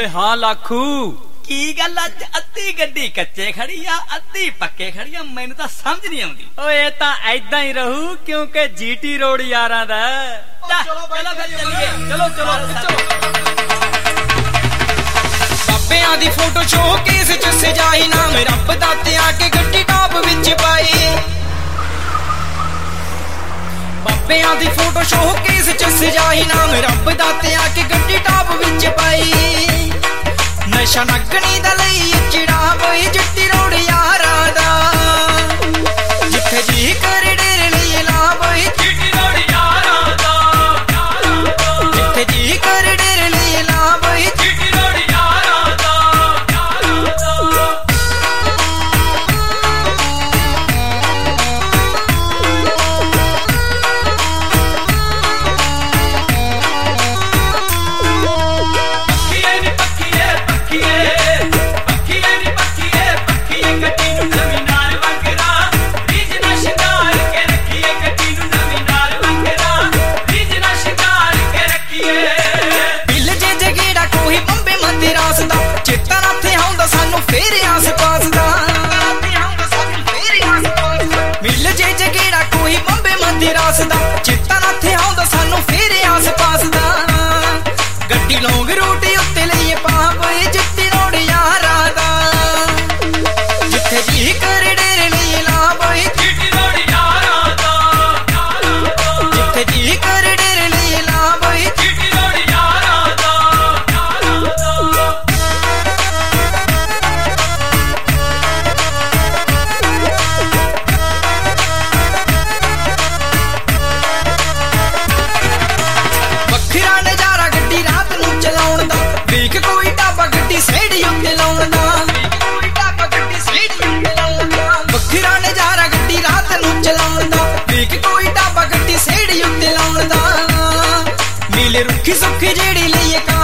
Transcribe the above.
ਓਏ ਹਾਂ ਲਾਖੂ की गल अज अद्धी गड्डी कच्चे खड़ी आ अद्धी पक्के खड़ी आ मैनू तां समझ नहीं आउंदी। ਓਏ ਇਹ ਤਾਂ ऐदां ही रहू क्योंकि जीटी रोड यारां दा चलो फिर चलिए चलो चलो बाबेआं दी फोटो शोकेस च सजाई नाम रब दा ते आके गड्डी टॉप विच पाई। बाबेआं दी फोटो शोकेस च सजाई नाम रब दा ते आके गड्डी टॉप विच पाई। नशा नगनी दा लई चिड़ा बई जिट्टी रोड यारां दा जिथे जी कर डेरे लई ला बई जिट्टी रोड यारां दा जिथे जी कर डेरे लई ला बई जिट्टी रोड यारां दा। फेरे आस पास दा मिल जे जगेड़ा कोई बंबे मदिरास दा चिट्टा नाथे आउंदा सानू फेरे आस पास दा गड्डी लौंग रोटी उत्ते लईए पावे जिट्टी रोड यारां दा जिथे जी कर डेरे लईए ला बई जिट्टी रोड यारां दा जिथे जी कर डेरे लईए ला बई जिट्टी रोड यारां दा। वेख कोई ढाबा गड्डी सेड़ी उत्ते लाउण दा बखरा नजारा गड्डी रात नूं चलाउण दा वेख कोई ढाबा गड्डी सेड़ी उत्ते लाउण दा मिले रुखी सुखी जेड़ी लईए